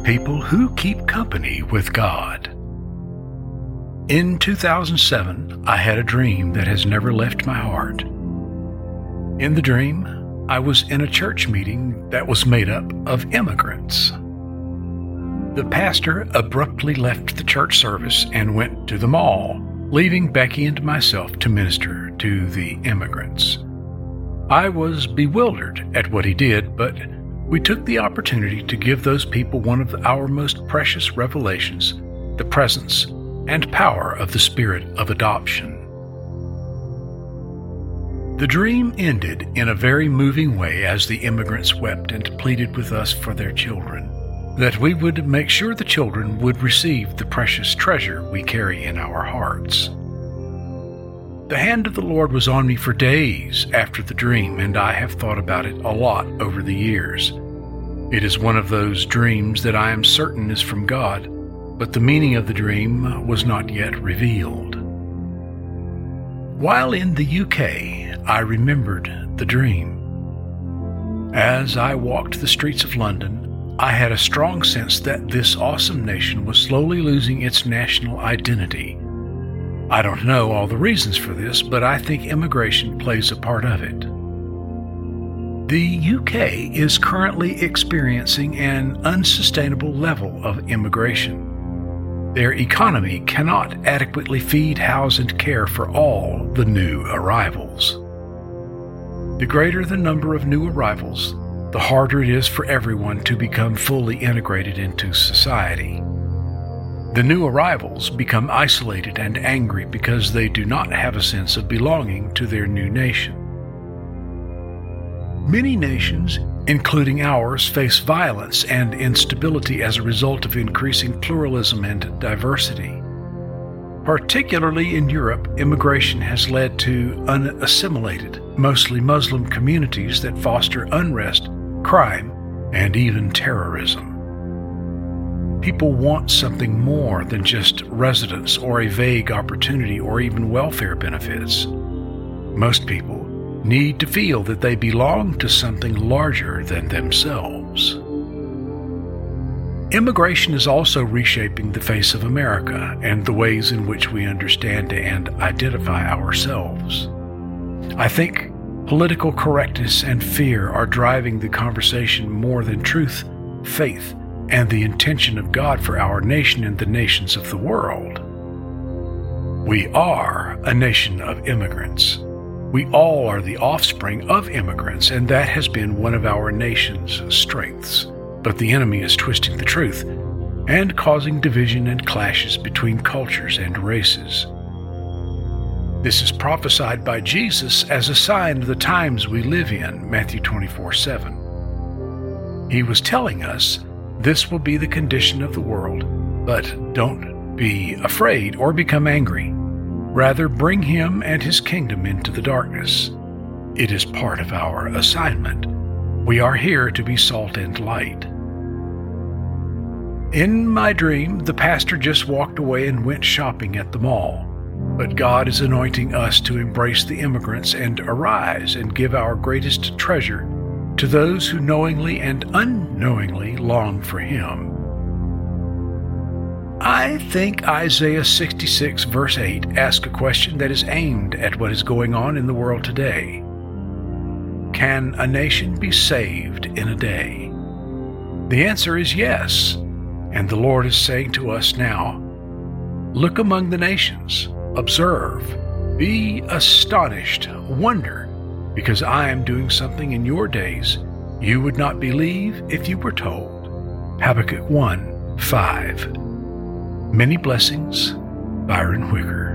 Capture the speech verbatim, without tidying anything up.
People who keep company with God. In two thousand seven, I had a dream that has never left my heart. In the dream, I was in a church meeting that was made up of immigrants. The pastor abruptly left the church service and went to the mall, leaving Becky and myself to minister to the immigrants. I was bewildered at what he did, but we took the opportunity to give those people one of our most precious revelations, the presence and power of the spirit of adoption. The dream ended in a very moving way as the immigrants wept and pleaded with us for their children, that we would make sure the children would receive the precious treasure we carry in our hearts. The hand of the Lord was on me for days after the dream, and I have thought about it a lot over the years. It is one of those dreams that I am certain is from God, but the meaning of the dream was not yet revealed. While in the U K, I remembered the dream. As I walked the streets of London, I had a strong sense that this awesome nation was slowly losing its national identity. I don't know all the reasons for this, but I think immigration plays a part of it. The U K is currently experiencing an unsustainable level of immigration. Their economy cannot adequately feed, house, and care for all the new arrivals. The greater the number of new arrivals, the harder it is for everyone to become fully integrated into society. The new arrivals become isolated and angry because they do not have a sense of belonging to their new nation. Many nations, including ours, face violence and instability as a result of increasing pluralism and diversity. Particularly in Europe, immigration has led to unassimilated, mostly Muslim communities that foster unrest, crime, and even terrorism. People want something more than just residence or a vague opportunity or even welfare benefits. Most people need to feel that they belong to something larger than themselves. Immigration is also reshaping the face of America and the ways in which we understand and identify ourselves. I think political correctness and fear are driving the conversation more than truth, faith, and the intention of God for our nation and the nations of the world. We are a nation of immigrants. We all are the offspring of immigrants, and that has been one of our nation's strengths. But the enemy is twisting the truth and causing division and clashes between cultures and races. This is prophesied by Jesus as a sign of the times we live in, Matthew twenty-four seven. He was telling us this will be the condition of the world, but don't be afraid or become angry. Rather, bring him and his kingdom into the darkness. It is part of our assignment. We are here to be salt and light. In my dream, the pastor just walked away and went shopping at the mall. But God is anointing us to embrace the immigrants and arise and give our greatest treasure to those who knowingly and unknowingly long for him. I think Isaiah sixty-six verse eight asks a question that is aimed at what is going on in the world today. Can a nation be saved in a day? The answer is yes, and the Lord is saying to us now, look among the nations, observe, be astonished, wonder, because I am doing something in your days you would not believe if you were told. Habakkuk one five. Many blessings, Byron Whicker.